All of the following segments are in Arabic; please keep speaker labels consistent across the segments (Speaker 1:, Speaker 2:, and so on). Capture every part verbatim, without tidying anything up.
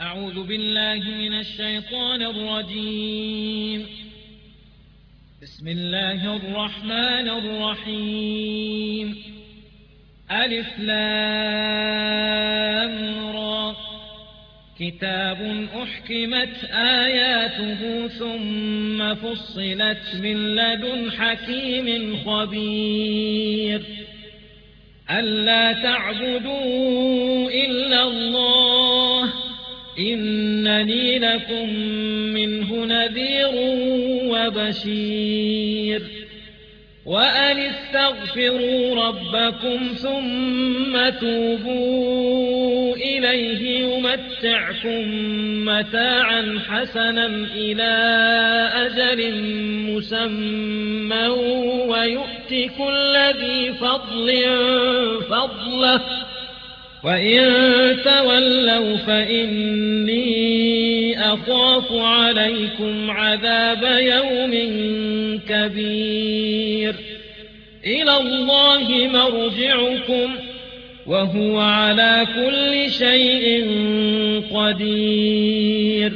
Speaker 1: أعوذ بالله من الشيطان الرجيم. بسم الله الرحمن الرحيم. ألف لام را. كتاب أحكمت آياته ثم فصلت من لدن حكيم خبير. ألا تعبدوا إلا الله إنني لكم منه نذير وبشير. وأن استغفروا ربكم ثم توبوا إليه يمتعكم متاعا حسنا إلى أجل مسمى ويؤت كل ذي فضل فضله وإن تولوا فإني أخاف عليكم عذاب يوم كبير. إلى الله مرجعكم وهو على كل شيء قدير.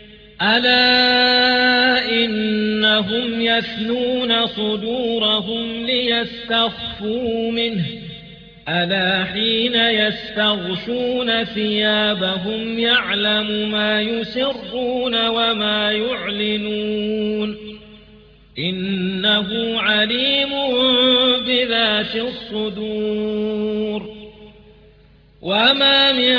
Speaker 1: ألا إنهم يثنون صدورهم ليستخفوا منه ألا حين يستغشون ثيابهم يعلم ما يسرون وما يعلنون إنه عليم بذات الصدور. وما من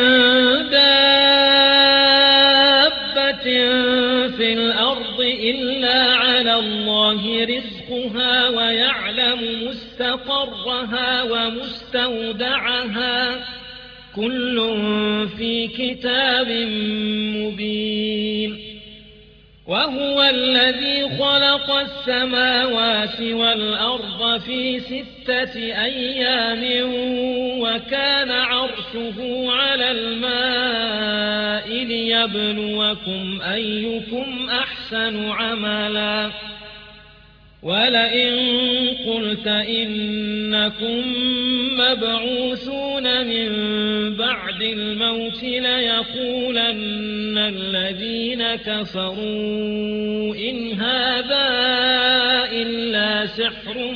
Speaker 1: دابة في الأرض إلا على الله رزقها ويعلم مستقرها ومستودعها كل في كتاب مبين. وهو الذي خلق السماوات والأرض في ستة أيام وكان عرشه على الماء ليبلوكم أيكم أحسن عملا. ولئن قلت إنكم مبعوثون من بعد الموت ليقولن الذين كفروا إن هذا إلا سحر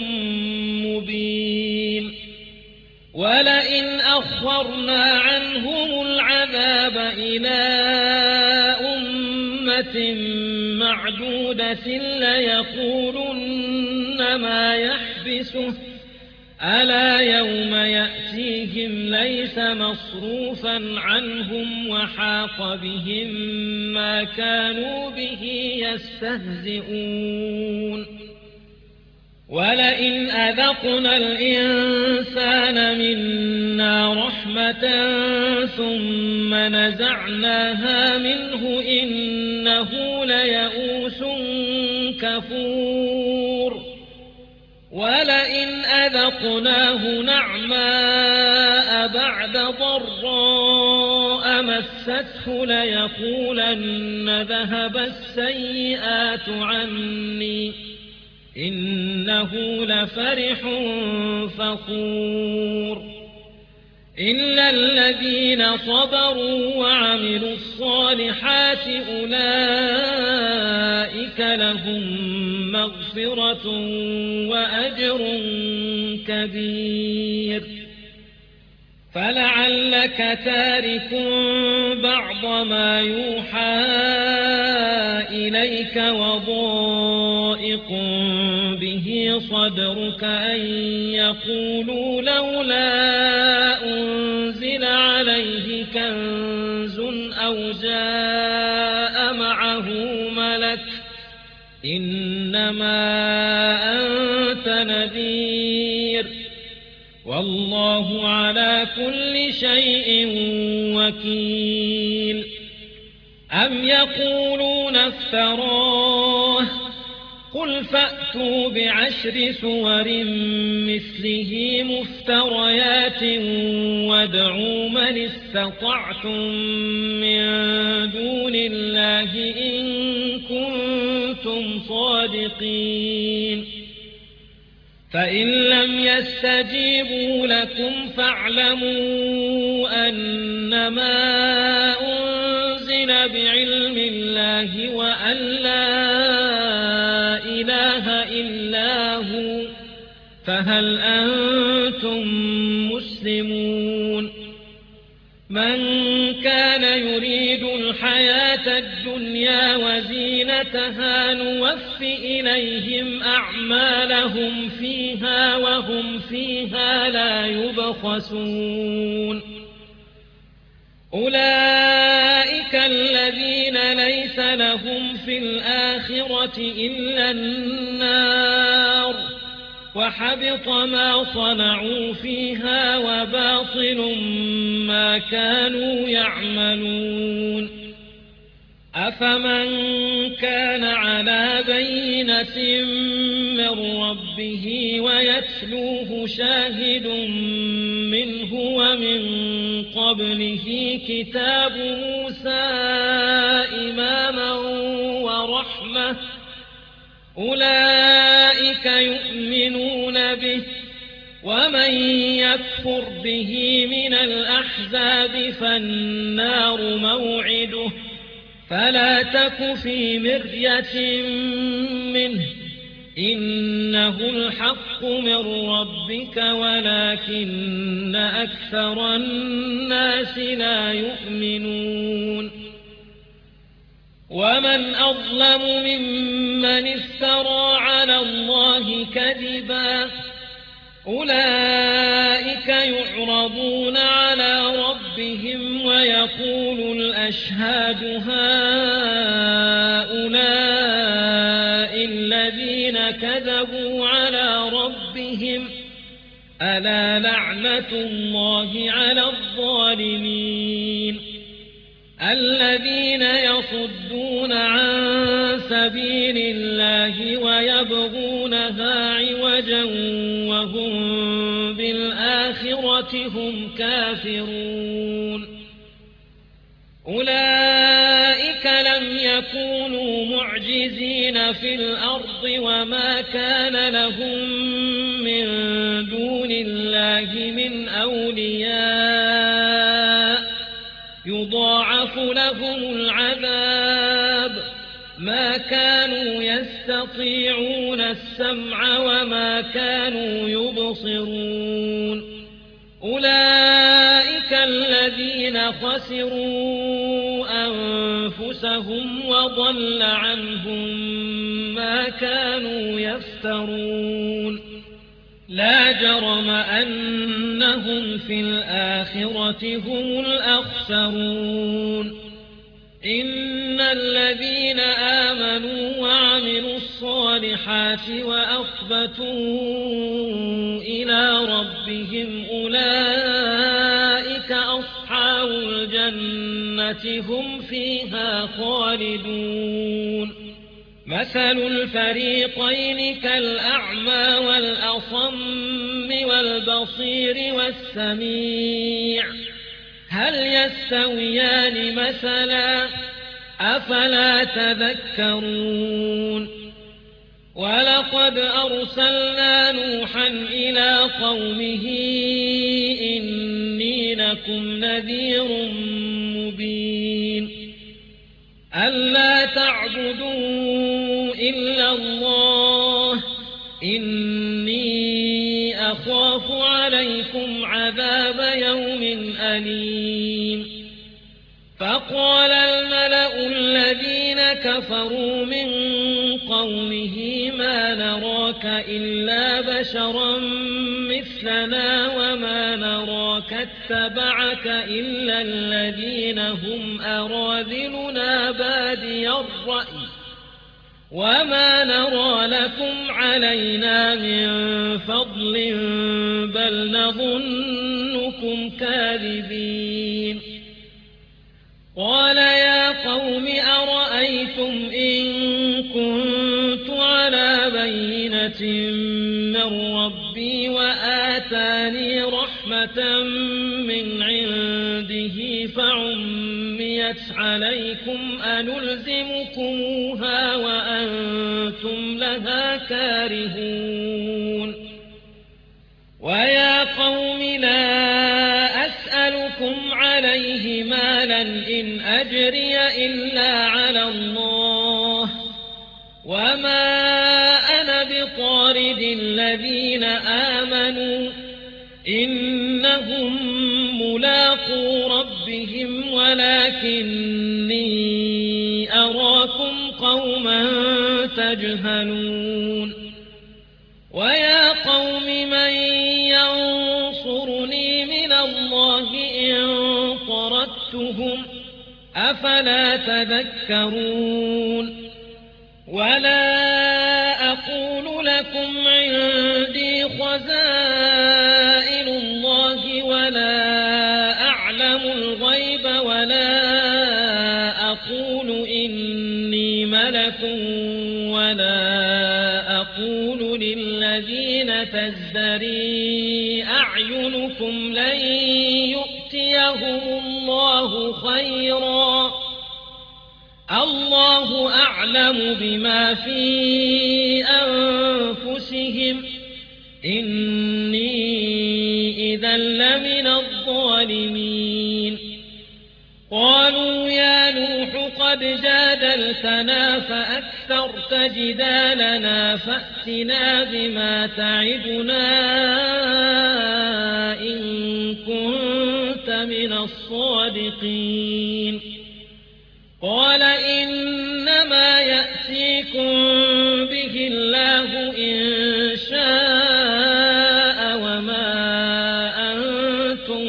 Speaker 1: مبين. ولئن أخرنا عنهم العذاب إلى أمة معدودة ليقولن ما يحبسه ألا يوم يأتيهم ليس مصروفا عنهم وحاق بهم ما كانوا به يستهزئون. ولئن أذقنا الإنسان منا رحمة ثم نزعناها منه إنه ليئوس كفور. ولئن أذقناه نعماء بعد ضراء مسته ليقولن ذهب السيئات عني إنه لفرح فخور. إلا الذين صبروا وعملوا الصالحات أولئك لهم مغفرة وأجر كبير. فلعلك تارك بعض ما يوحى إليك وضائق به صدرك أن يقولوا لولا أنزل عليه كنز أو جاء معه ملك إنما أنت نذير والله على كل شيء وكيل. أم يقولون افتراه قل فأتوا بعشر سور مثله مفتريات وادعوا من استطعتم من دون الله إن كنتم صادقين. فإن لم يستجيبوا لكم فاعلموا أنما أنزل العالمين بعلم الله وأن لا إله إلا هو، فهل أنتم مسلمون؟ من كان يريد الحياة الدنيا وزينتها نوف إليهم أعمالهم فيها وهم فيها لا يبخسون. أولئك الذين ليس لهم في الآخرة إلا النار، وحبط ما صنعوا فيها وباطل ما كانوا يعملون. أفمن كان على بينة من ربه ويتلوه شاهد منه ومن قبله كتاب موسى إماما ورحمة، أولئك يؤمنون به، ومن يكفر به من الأحزاب فالنار موعده، فلا تك في مرية منه، إنه الحق من ربك ولكن أكثر الناس لا يؤمنون. ومن أظلم ممن افترى على الله كذبا، أولئك يعرضون على ربهم ويقول الأشهاد هؤلاء الذين كذبوا على ربهم، ألا لعنة الله على الظالمين. الذين يصدون عن سبيل الله ويبغونها عوجا وهم بالآخرة هم كافرون، أولئك لم يكونوا معجزين في الأرض وما كان لهم من دون الله من أولياء، يضاعف لهم العذاب، ما كانوا يستطيعون السمع وما كانوا يبصرون. أولئك الذين خسروا أنفسهم وضل عنهم ما كانوا يفترون. لا جرم أنهم في الآخرة هم الأخسرون. إن الذين آمنوا وعملوا الصالحات وأخبتوا إلى ربهم أولئك أصحاب الجنة هم فيها خالدون. مثل الفريقين كالأعمى والأصم والبصير والسميع، هل يستويان مثلا؟ أفلا تذكرون. ولقد أرسلنا نوحا إلى قومه إني لكم نذير مبين، ألا تعبدوا إلا الله، إني أخاف عليكم عذاب يوم أليم. فقال الملأ الذين كفروا من قومه ما نراك إلا بشرا مثلنا وما نراك اتبعك إلا الذين هم أراذلنا بادي الرأي وما نرى لكم علينا من فضل بل نظنكم كاذبين. قال يا قوم أرأيتم إن كنت على بينة من ربي وآتاني رحمة من عنده فعميت عليكم أنلزمكموها وأنتم لها كارهون. ويا قوم لا أسألكم على عليه مالا إن أجري إلا على الله وما أنا بطارد الذين آمنوا إنهم ملاقو ربهم ولكني أراكم قوما تجهلون ويا قوم من ينصرني من الله إن طردتهم أفلا تذكرون ولا أقول لكم عندي خزائن الله ولا أعلم الغيب ولا أقول إني ملك ولا أقول للذين تزدري أعينكم لن يؤتيهم الله خيرا الله أعلم بما في أنفسهم إني إذا لمن الظالمين قالوا يا نوح قد جادلتنا فأكثرت جدالنا فأتنا بما تعدنا إن كنت من الصادقين قال إنما يأتيكم به الله إن شاء وما أنتم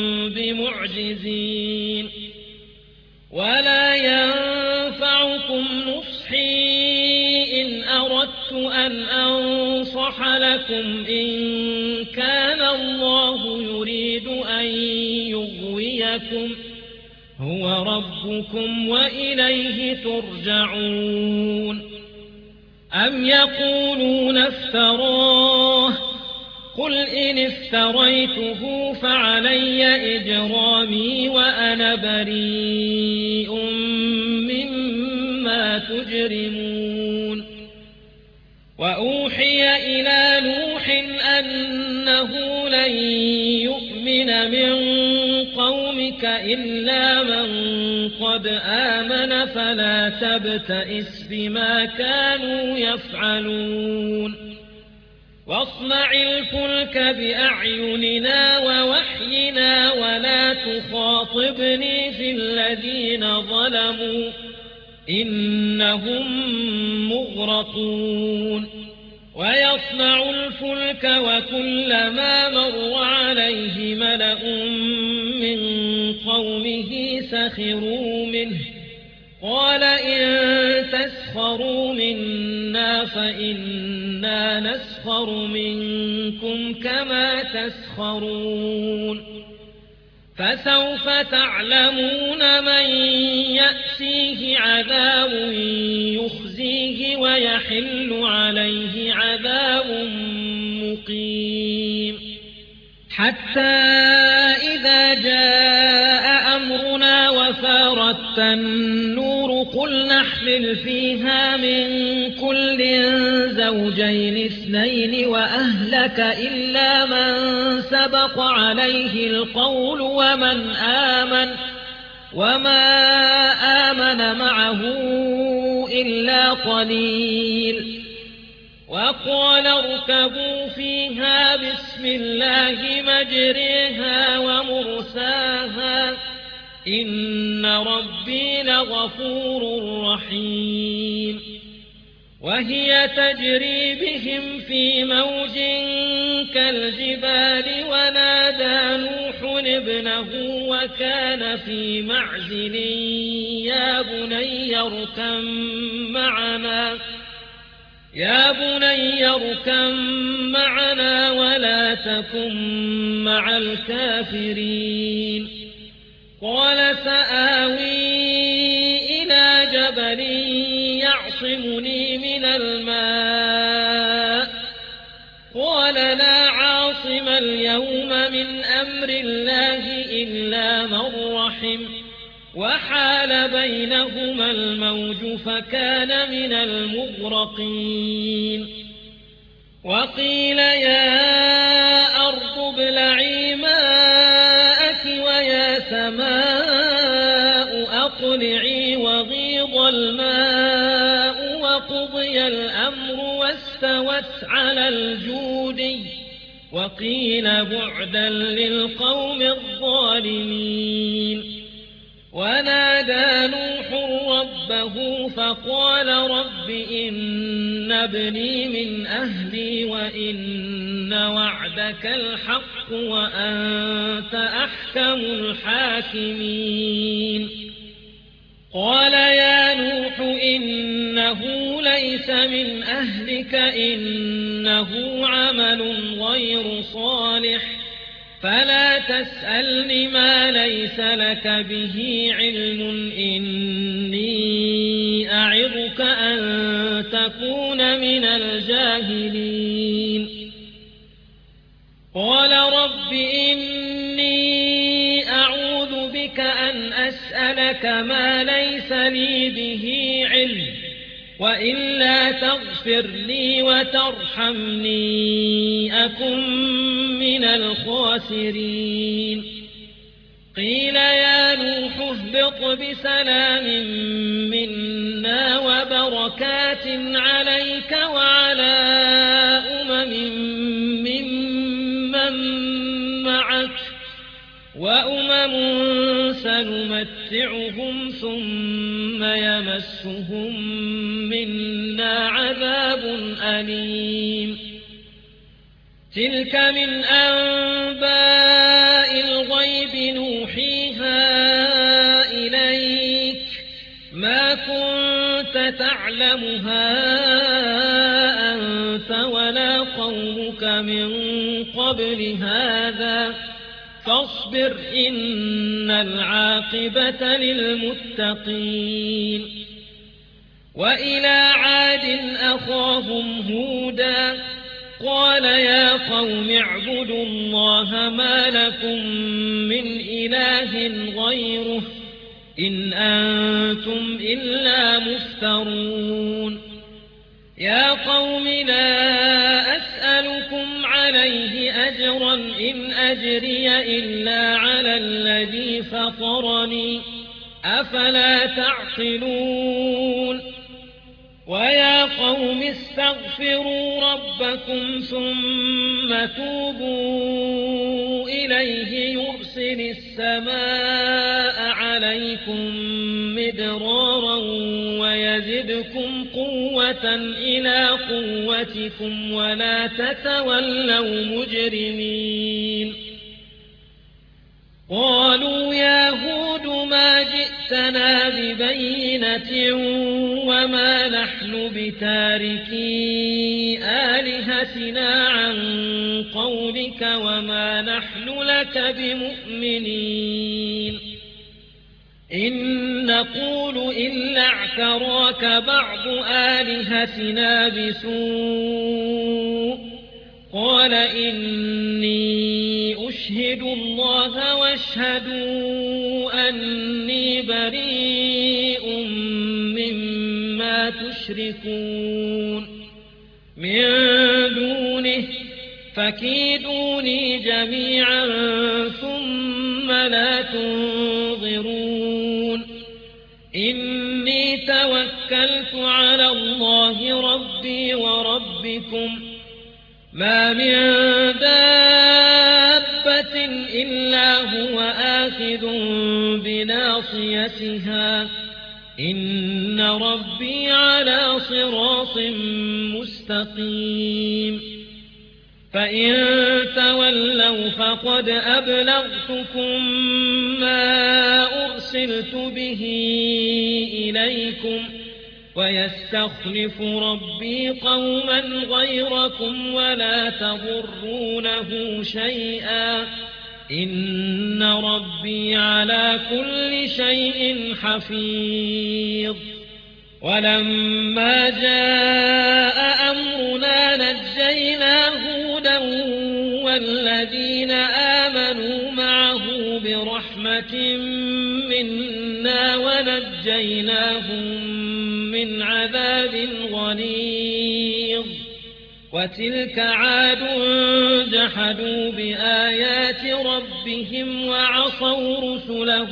Speaker 1: بمعجزين ولا ينفعكم نصحي إن أردت أن أنصح لكم إن كان الله يريد أن يغويكم هو ربكم وإليه ترجعون أم يقولون افتراه قل إن افتريته فعلي إجرامي وأنا بريء مما تجرمون وأوحي إلى نوح أنه لن يؤمن من قومك إلا من قد آمن فلا تبتئس بما كانوا يفعلون واصنع الفلك بأعيننا ووحينا ولا تخاطبني في الذين ظلموا إنهم مغرقون ويصنع الفلك وكلما مر عليه ملأ من قومه سخروا منه قال إن تسخروا منا فإنا نسخر منكم كما تسخرون فسوف تعلمون من يأتيه عذاب يخزيه ويحل عليه عذاب مقيم حتى إذا جاء أمرنا وفارت النور قل نحمل فيها من كل زوجين اثنين وأهلك إلا من سبق عليه القول ومن آمن وما آمن معه إلا قليل وقال اركبوا فيها بسم الله مجريها ومرساها إن ربي لغفور رحيم وهي تجري بهم في موج كالجبال ونادى نوح ابنه وكان في معزل يا بني اركب معنا يا بني اركب معنا ولا تكن مع الكافرين قال سآوي إلى جبل يعصمني من الماء قال لا عاصم اليوم من أمر الله إلا من رحم وحال بينهما الموج فكان من المغرقين وقيل يا أرض ابلعي ماءك يا سماء أقلعي وغيض الماء وقضي الأمر واستوت على الجودي وقيل بعدا للقوم الظالمين. ونادى نوح ربه فقال رب إن ابني من أهلي وإن وعدك الحق وأنت أحكم الحاكمين. قال يا نوح إنه ليس من أهلك إنه عمل غير صالح فلا تسألني ما ليس لك به علم إني أعظك أن تكون من الجاهلين. قال رب إني أعوذ بك أن أسألك ما ليس لي به علم وإلا تغفر لي وترحمني أكن من الخاسرين. قيل يا نوح اهبط بسلام منا وبركات عليك وعلى أمم ممن معك وأمم سنمتعهم ثم يمسهم منا عذاب أليم. تلك من أنباء الغيب نوحيها إليك ما كنت تعلمها أنت ولا قومك من قبل هذا فاصبر إن العاقبة للمتقين. وإلى عاد أخاهم هودا قال يا قوم اعبدوا الله ما لكم من إله غيره إن أنتم إلا مفترون. يا قوم لا أسألكم عليه أجرا إن أجري إلا على الذي فطرني أفلا تعقلون. ويا قوم استغفروا ربكم ثم توبوا إليه يرسل السماء عليكم مدرارا ويزدكم قوة إلى قوتكم ولا تتولوا مجرمين. قالوا يا هود ما جئتنا ببينة وما نحن بتاركي آلهتنا عن قولك وما نحن لك بمؤمنين إن نقول إلا اعتراك بعض آلهتنا بسوء. قال إني أشهد الله واشهدوا أني بريء مما تشركون من دونه فكيدوني جميعا ثم لا تنظرون. إني توكلت على الله ربي وربكم ما من دابة إلا هو آخذ بناصيتها إن ربي على صراط مستقيم. فإن تولوا فقد أبلغتكم ما أرسلت به إليكم ويستخلف ربي قوما غيركم ولا تضرونه شيئا إن ربي على كل شيء حفيظ. ولما جاء أمرنا نجينا هودا والذين آمنوا معه برحمة منا ونجيناهم من عذاب غليظ. وتلك عاد جحدوا بآيات ربهم وعصوا رسله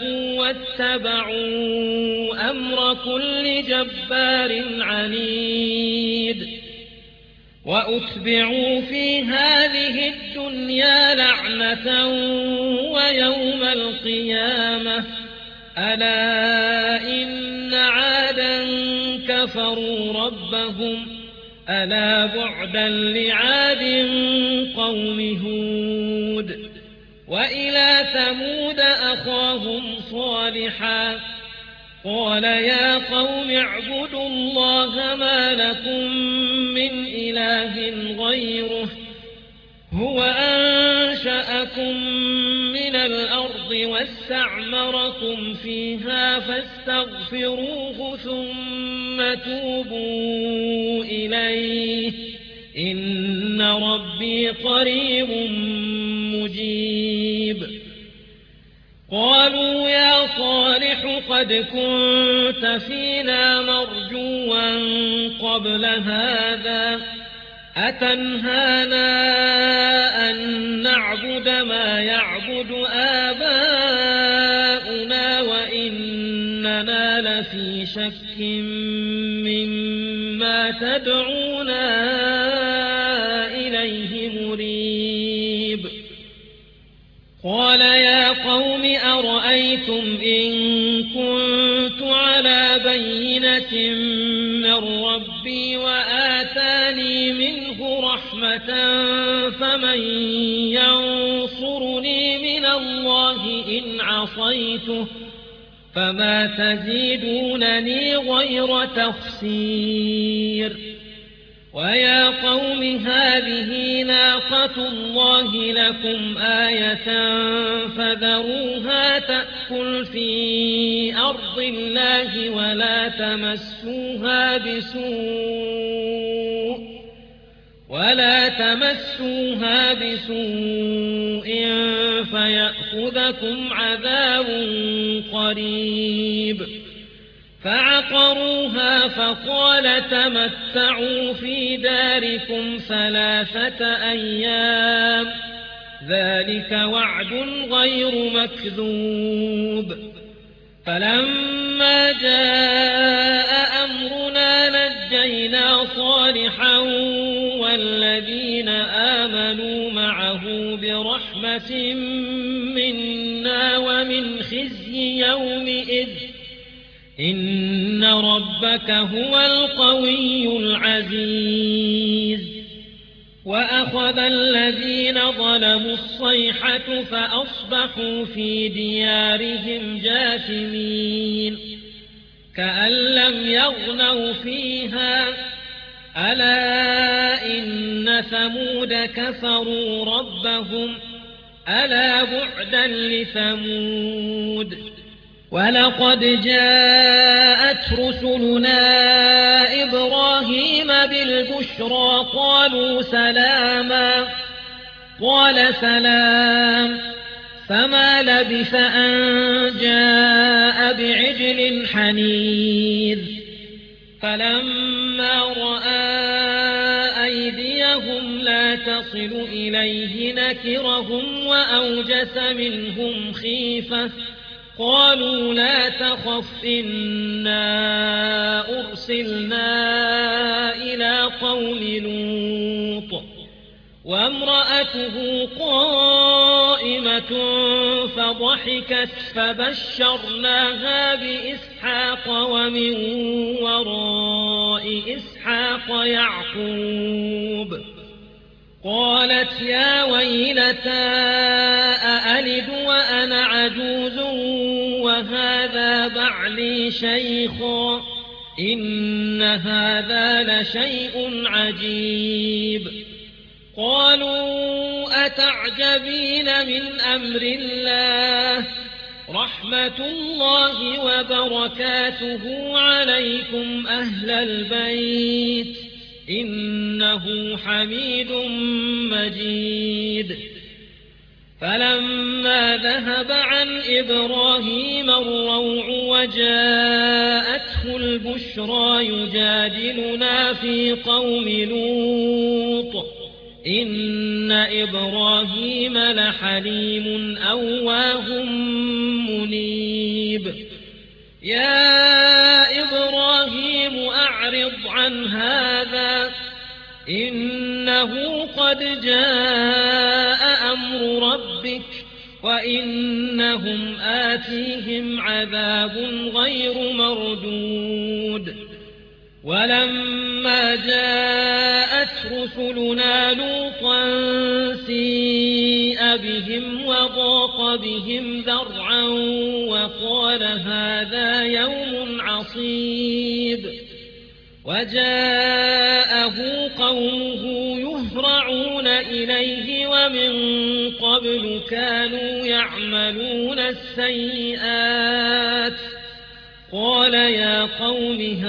Speaker 1: واتبعوا أمر كل جبار عنيد وأتبعوا في هذه الدنيا لعنة ويوم القيامة ألا إن عادا كفروا ربهم ألا بعدا لعاد قوم هود وإلى ثمود أخاهم صالحا قال يا قوم اعبدوا الله ما لكم من إله غيره هو أنشأكم من الأرض واستعمركم فيها فاستغفروه ثم توبوا إليه إن ربي قريب مجيب قالوا يا صالح قد كنت فينا مرجوا قبل هذا أتنهانا أن نعبد ما يعبد آباؤنا وإننا لفي شك مما تدعونا إليه مريب قال يا قوم أرأيتم إن كنت على بينة من ربي وآتاني منه رحمة فمن ينصرني من الله إن عصيته فما تزيدونني غير تخسير ويا قوم هذه ناقة الله لكم آية فذروها تأكل في أرض الله ولا تمسوها بسوء ولا تمسوها بسوء فيأخذكم عذاب قريب فعقروها فقال تمتعوا في داركم ثلاثة أيام ذلك وعد غير مكذوب فلما جاء أمرنا نجينا صالحا والذين آمنوا معه برحمة منا ومن خزي يومئذ إن ربك هو القوي العزيز وأخذ الذين ظلموا الصيحة فأصبحوا في ديارهم جاثمين كأن لم يغنوا فيها ألا إن ثمود كفروا ربهم ألا بعدا لثمود ولقد جاءت رسلنا إبراهيم بالبشرى قالوا سلاما قال سلام فما لبث أن جاء بعجل حنيذ فلما رأى أيديهم لا تصل إليه نكرهم وأوجس منهم خيفة قالوا لا تخف إنا أرسلنا إلى قوم لوط وامرأته قائمة فضحكت فبشرناها بإسحاق ومن وراء إسحاق يعقوب قالت يا ويلتى أألد وأنا عجوز وهذا بعلي شيخا إن هذا لشيء عجيب قالوا أتعجبين من أمر الله رحمة الله وبركاته عليكم أهل البيت إنه حميد مجيد فلما ذهب عن إبراهيم الروع وجاءته جاءته البشرى يجادلنا في قوم لوط إن إبراهيم لحليم أواه منيب يا إبراهيم أعرض عن هذا إنه قد جاء أمر ربك وإنهم آتيهم عذاب غير مردود ولما جاءت رسلنا لوطا سيء بهم وضاق بهم ذرعا وقال هذا يوم عصيب وجاءه قومه يهرعون إليه ومن قبل كانوا يعملون السيئات قال يا قوم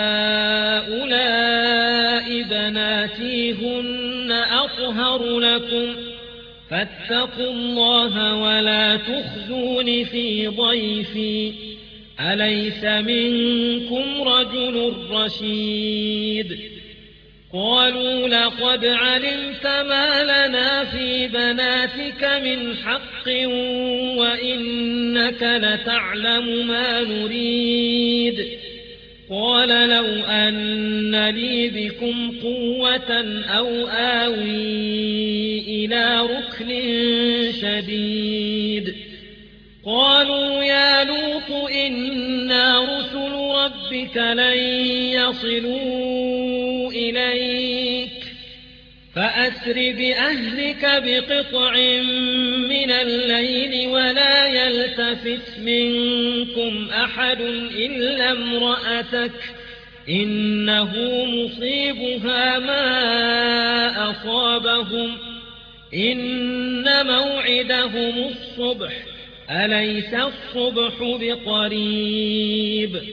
Speaker 1: هؤلاء بناتي هن أطهر لكم فاتقوا الله ولا تخزون في ضيفي أليس منكم رجل رشيد قالوا لقد علمت ما لنا في بناتك من حق وإنك لتعلم ما نريد قال لو أن لي بكم قوة أو آوي إلى ركن شديد قالوا يا لوط إنا رسل ربك لن يصلوا إليك فأسر بأهلك بقطع من الليل ولا يلتفت منكم أحد إلا امرأتك إنه مصيبها ما أصابهم إن موعدهم الصبح أليس الصبح بقريب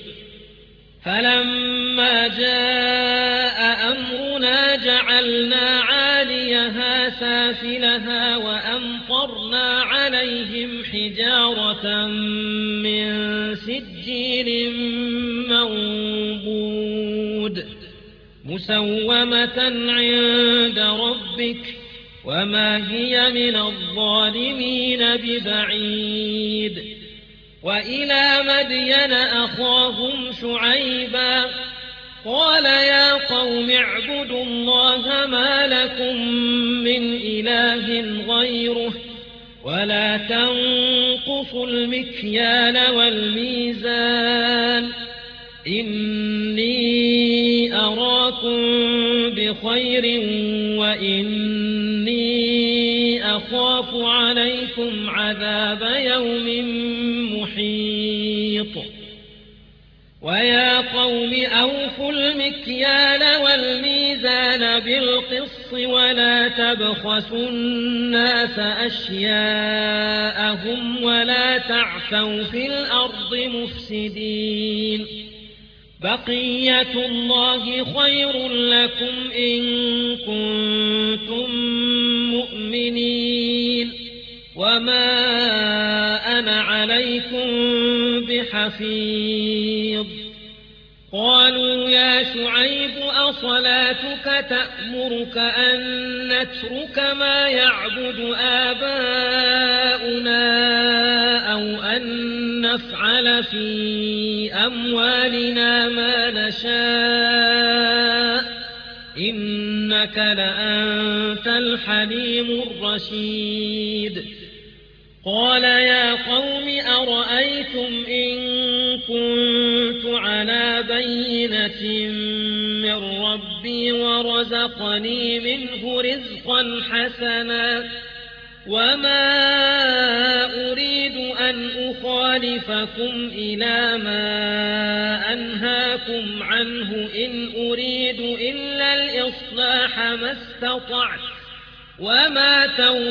Speaker 1: فلما جاء أمرنا جعلنا عاليها سافلها وأمطرنا عليهم حجارة من سجيل منضود مسومة عند ربك وما هي من الظالمين ببعيد وإلى مدين أخاهم شعيبا قال يا قوم اعبدوا الله ما لكم من إله غيره ولا تنقصوا المكيال والميزان إني أراكم بخير وإني أخاف عليكم عذاب يوم محيط ويا قوم أوفوا المكيال والميزان بالقسط ولا تبخسوا الناس أشياءهم ولا تعثوا في الأرض مفسدين بقية الله خير لكم إن كنتم مؤمنين وما أنا عليكم بحفيظ قالوا يا شعيب أصلاتك تأمرك أن نترك ما يعبد آباؤنا أو أن نفعل في أموالنا ما نشاء إنك لأنت الحليم الرشيد قال يا قوم أرأيتم إن كنت على بينة من ربي ورزقني منه رزقا حسنا وما أريد أن أخالفكم إلى ما أنهاكم عنه إن أريد إلا الإصلاح ما استطعت وما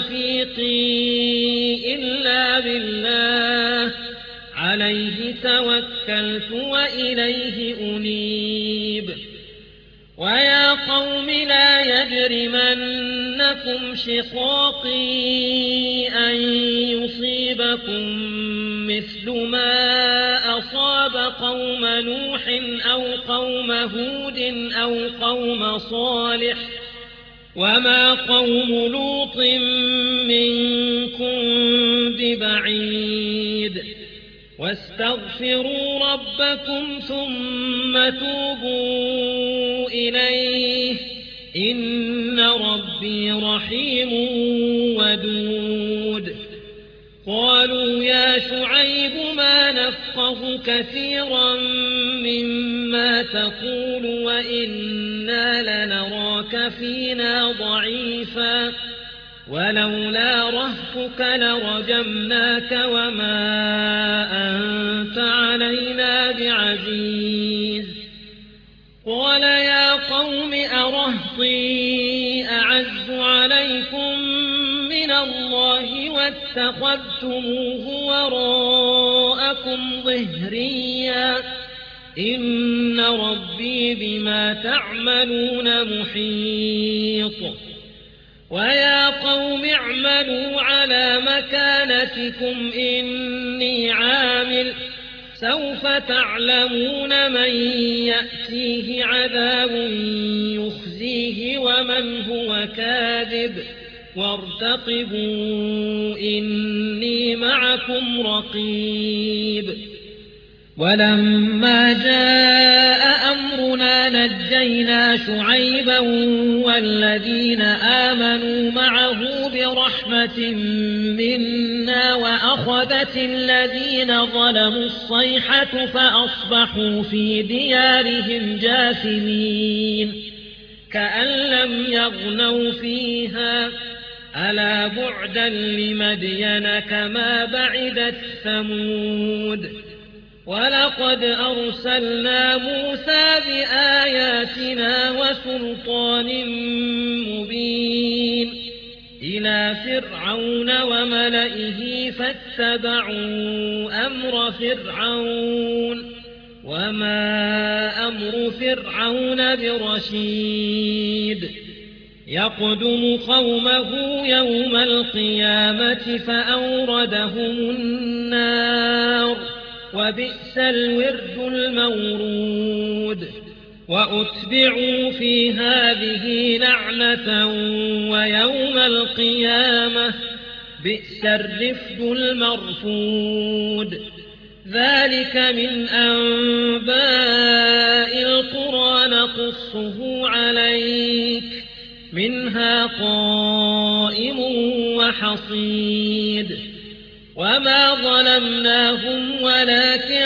Speaker 1: توفيقي إلا بالله عليه توكلت وإليه أنيب ويا قوم لا يجرمنكم شقاقي أن يصيبكم مثل ما أصاب أصاب قوم نوح أو قوم هود أو قوم صالح وما قوم لوط منكم ببعيد واستغفروا ربكم ثم توبوا إليه إن ربي رحيم ودود قالوا يا شعيب ما نفقه كثيرا مما تقول وإنا لنراك فينا ضعيفا ولولا رهطك لرجمناك وما أنت علينا بعزيز قال يا قوم أرهطي أعز عليكم من الله واتخذتموه وراءكم ظهريا إن ربي بما تعملون محيط ويا قوم اعملوا على مكانتكم إني عامل سوف تعلمون من يأتيه عذاب يخزيه ومن هو كاذب وارتقبوا إني معكم رقيب ولما جاء أمرنا نجينا شعيبا والذين آمنوا معه برحمة منا وأخذت الذين ظلموا الصيحة فأصبحوا في ديارهم جاثمين كأن لم يغنوا فيها ألا بعدا لمدين كما بعدت ثمود ولقد أرسلنا موسى بآياتنا وسلطان مبين إلى فرعون وملئه فاتبعوا أمر فرعون وما أمر فرعون برشيد يقدم قومه يوم القيامة فأوردهم النار وبئس الورد المورود وأتبعوا في هذه لعنة ويوم القيامة بئس الرفد المرفود ذلك من أنباء القرى نقصه عليك منها قائم وحصيد وما ظلمناهم ولكن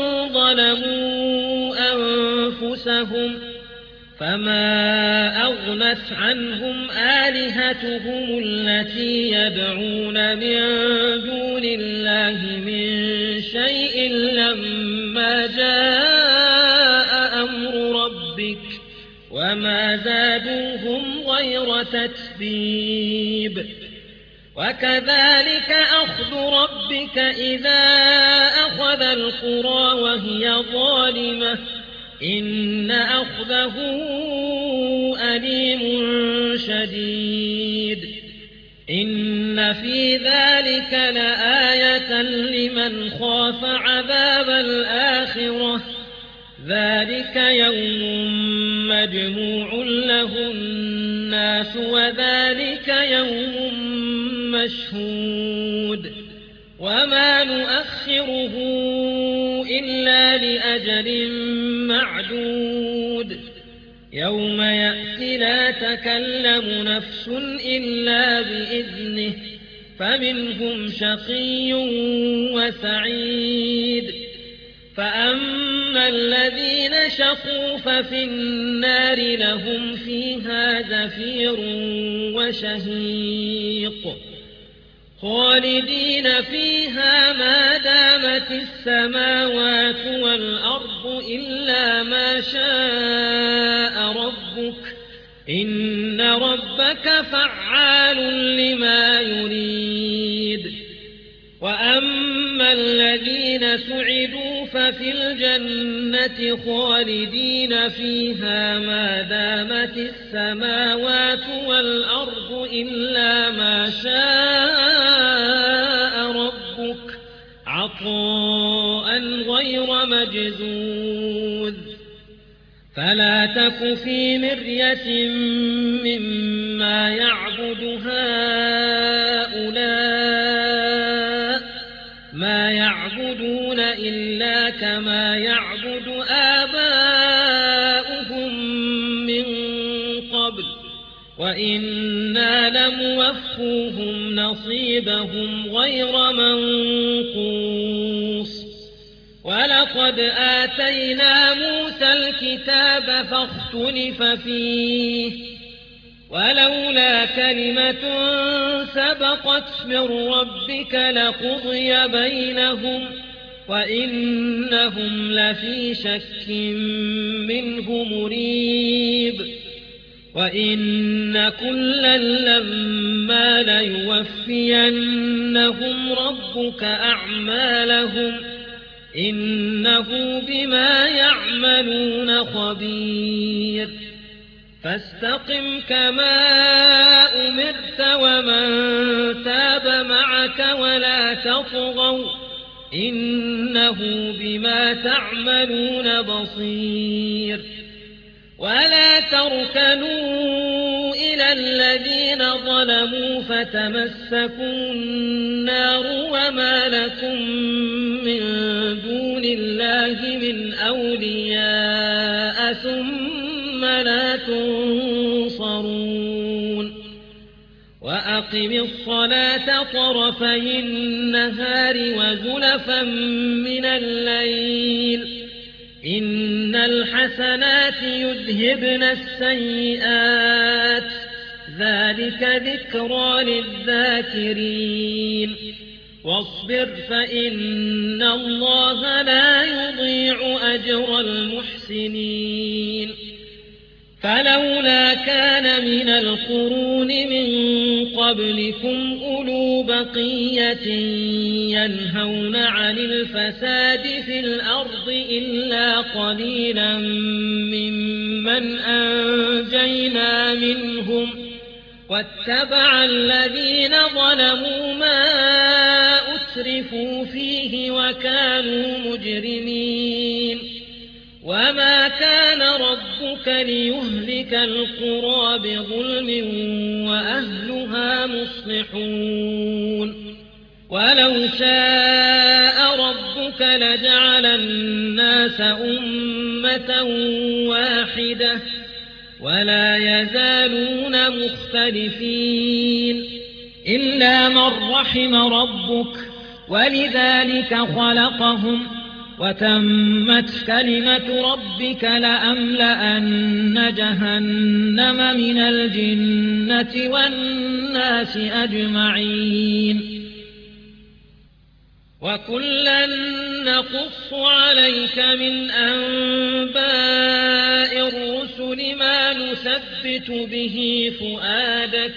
Speaker 1: ظلموا أنفسهم فما أغنت عنهم آلهتهم التي يدعون من دون الله من شيء لما جاء أمر ربك وما زادوهم غير تتبيب وكذلك أخذ ربك إذا أخذ القرى وهي ظالمة إن أخذه أليم شديد إن في ذلك لآية لمن خاف عذاب الآخرة ذلك يوم مجموع له الناس وذلك يوم مشهود وما نؤخره إلا لأجل معدود يوم يأتي لا تكلم نفس إلا بإذنه فمنهم شقي وسعيد فأما الذين شقوا ففي النار لهم فيها زفير وشهيق خالدين فيها ما دامت السماوات والأرض إلا ما شاء ربك إن ربك فعال لما يريد وأما الذين سعدوا ففي الجنة خالدين فيها ما دامت السماوات والأرض إلا ما شاء ربك عطاء غير مجذوذ فلا تك في مرية مما يعبد هؤلاء ما يعبدون إلا كما يعبد آباؤهم من قبل وإنا لموفوهم نصيبهم غير منقوص ولقد آتينا موسى الكتاب فاختلف فيه ولولا كلمة سبقت من ربك لقضي بينهم وإنهم لفي شك منه مريب وإن كلا لما ليوفينهم ربك أعمالهم إنه بما يعملون خبير فاستقم كما أمرت ومن تاب معك ولا تطغوا إنه بما تعملون بصير ولا تركنوا إلى الذين ظلموا فتمسكوا النار وما لكم من دون الله من أولياء ثم لا تنصرون وأقم الصلاة طرفي النهار وزلفا من الليل إن الحسنات يذهبن السيئات ذلك ذكرى للذاكرين واصبر فإن الله لا يضيع أجر المحسنين فلولا كان من القرون من قبلكم أولو بقية ينهون عن الفساد في الأرض إلا قليلا ممن أنجينا منهم واتبع الذين ظلموا ما أترفوا فيه وكانوا مجرمين وما كان ربك ليهلك القرى بظلم وأهلها مصلحون ولو شاء ربك لجعل الناس أمة واحدة ولا يزالون مختلفين إلا من رحم ربك ولذلك خلقهم وتمت كلمة ربك لأملأن جهنم من الجنة والناس أجمعين وكلا نقص عليك من أنباء الرسل ما نثبت به فؤادك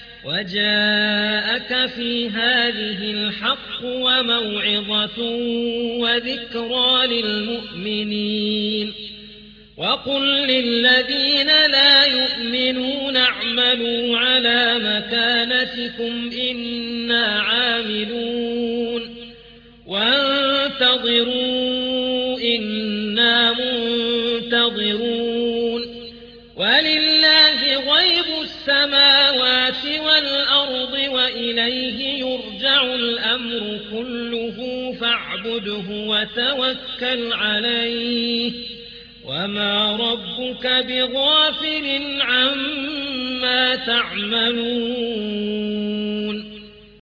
Speaker 1: وجاءك في هذه الحق وموعظة وذكرى للمؤمنين وقل للذين لا يؤمنون اعملوا على مكانتكم إنا عاملون وانتظروا إنا منتظرون ولله غيب السماوات والأرض وإليه يرجع الأمر كله فاعبده وتوكل عليه وما ربك بغافل عما تعملون